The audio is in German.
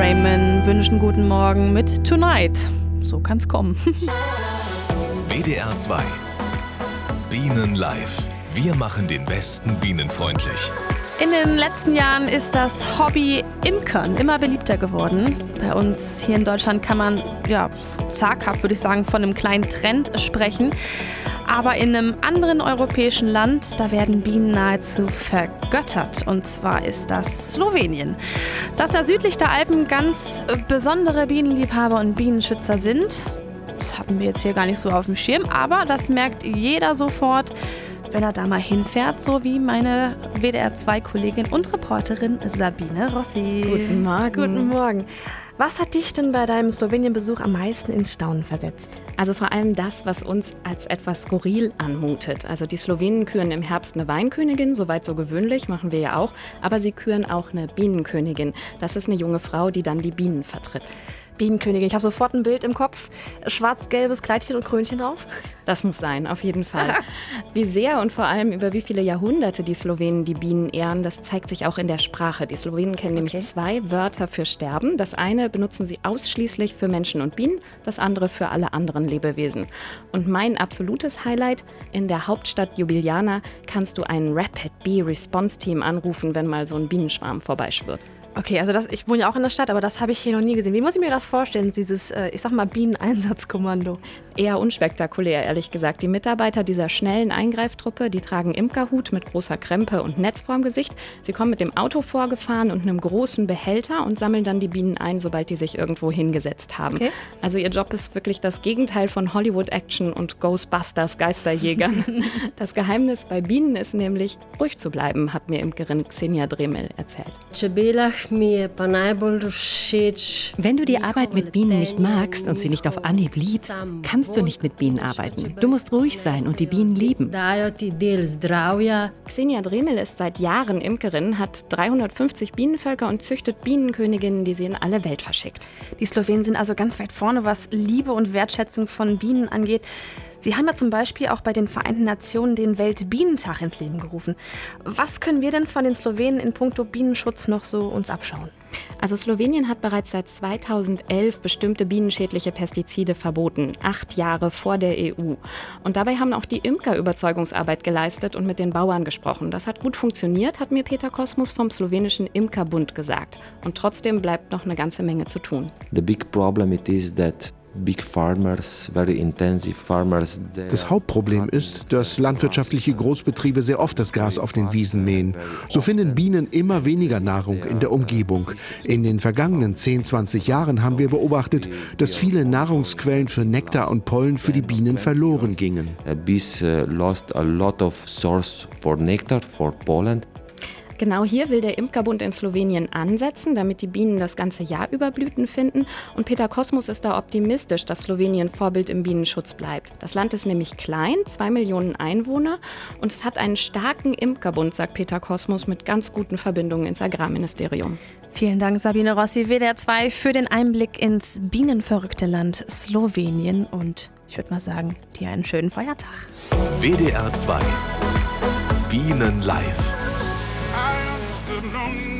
Raymond wünschen guten Morgen mit Tonight. So kann's kommen. WDR 2 Bienen live. Wir machen den Westen bienenfreundlich. In den letzten Jahren ist das Hobby Imkern immer beliebter geworden. Bei uns hier in Deutschland kann man, zaghaft würde ich sagen, von einem kleinen Trend sprechen. Aber in einem anderen europäischen Land, da werden Bienen nahezu vergöttert. Und zwar ist das Slowenien. Dass da südlich der Alpen ganz besondere Bienenliebhaber und Bienenschützer sind, das hatten wir jetzt hier gar nicht so auf dem Schirm. Aber das merkt jeder sofort, wenn er da mal hinfährt, so wie meine WDR-2-Kollegin und Reporterin Sabine Rossi. Guten Morgen. Guten Morgen. Was hat dich denn bei deinem Slowenien-Besuch am meisten ins Staunen versetzt? Also vor allem das, was uns als etwas skurril anmutet. Also die Slowenen küren im Herbst eine Weinkönigin, soweit so gewöhnlich, machen wir ja auch. Aber sie küren auch eine Bienenkönigin. Das ist eine junge Frau, die dann die Bienen vertritt. Bienenkönigin, ich habe sofort ein Bild im Kopf. Schwarz-gelbes Kleidchen und Krönchen drauf. Das muss sein, auf jeden Fall. Wie sehr und vor allem über wie viele Jahrhunderte die Slowenen die Bienen ehren, das zeigt sich auch in der Sprache. Die Slowenen kennen nämlich 2 Wörter für Sterben. Das eine benutzen sie ausschließlich für Menschen und Bienen, das andere für alle anderen Lebewesen. Und mein absolutes Highlight: in der Hauptstadt Ljubljana kannst du ein Rapid Bee Response Team anrufen, wenn mal so ein Bienenschwarm vorbeischwirrt. Okay, also ich wohne ja auch in der Stadt, aber das habe ich hier noch nie gesehen. Wie muss ich mir das vorstellen, dieses, Bieneneinsatzkommando? Eher unspektakulär, ehrlich gesagt. Die Mitarbeiter dieser schnellen Eingreiftruppe, die tragen Imkerhut mit großer Krempe und Netz vorm Gesicht. Sie kommen mit dem Auto vorgefahren und einem großen Behälter und sammeln dann die Bienen ein, sobald die sich irgendwo hingesetzt haben. Okay. Also ihr Job ist wirklich das Gegenteil von Hollywood-Action und Ghostbusters Geisterjägern. Das Geheimnis bei Bienen ist nämlich, ruhig zu bleiben, hat mir Imkerin Xenia Dremel erzählt. Wenn du die Arbeit mit Bienen nicht magst und sie nicht auf Anhieb liebst, kannst du nicht mit Bienen arbeiten. Du musst ruhig sein und die Bienen lieben. Xenia Dremel ist seit Jahren Imkerin, hat 350 Bienenvölker und züchtet Bienenköniginnen, die sie in alle Welt verschickt. Die Slowenen sind also ganz weit vorne, was Liebe und Wertschätzung von Bienen angeht. Sie haben ja zum Beispiel auch bei den Vereinten Nationen den Weltbienentag ins Leben gerufen. Was können wir denn von den Slowenen in puncto Bienenschutz noch so uns abschauen? Also Slowenien hat bereits seit 2011 bestimmte bienenschädliche Pestizide verboten, 8 Jahre vor der EU. Und dabei haben auch die Imker Überzeugungsarbeit geleistet und mit den Bauern gesprochen. Das hat gut funktioniert, hat mir Peter Kosmus vom slowenischen Imkerbund gesagt. Und trotzdem bleibt noch eine ganze Menge zu tun. The big problem it is that big farmers, very intensive farmers. Das Hauptproblem ist, dass landwirtschaftliche Großbetriebe sehr oft das Gras auf den Wiesen mähen. So finden Bienen immer weniger Nahrung in der Umgebung. In den vergangenen 10, 20 Jahren haben wir beobachtet, dass viele Nahrungsquellen für Nektar und Pollen für die Bienen verloren gingen. Bees lost a lot of source for nectar, for pollen. Genau hier will der Imkerbund in Slowenien ansetzen, damit die Bienen das ganze Jahr über Blüten finden. Und Peter Kosmus ist da optimistisch, dass Slowenien Vorbild im Bienenschutz bleibt. Das Land ist nämlich klein, 2 Millionen Einwohner. Und es hat einen starken Imkerbund, sagt Peter Kosmus, mit ganz guten Verbindungen ins Agrarministerium. Vielen Dank, Sabine Rossi, WDR 2, für den Einblick ins bienenverrückte Land Slowenien. Und ich würde mal sagen, dir einen schönen Feiertag. WDR 2 Bienen live. I understood no